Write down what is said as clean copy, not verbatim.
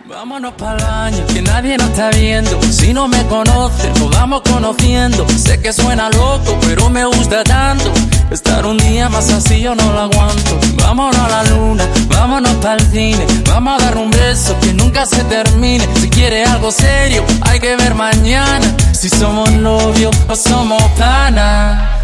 Vámonos pa'l baño, que nadie nos está viendo. Si no me conocen, nos vamos conociendo. Sé que suena loco, pero me gusta tanto. Estar un día más así yo no lo aguanto. Vámonos a la luna, vámonos pa'l cine. Vamos a dar un beso que nunca se termine. Si quieres algo serio, hay que ver mañana si somos novios o somos panas.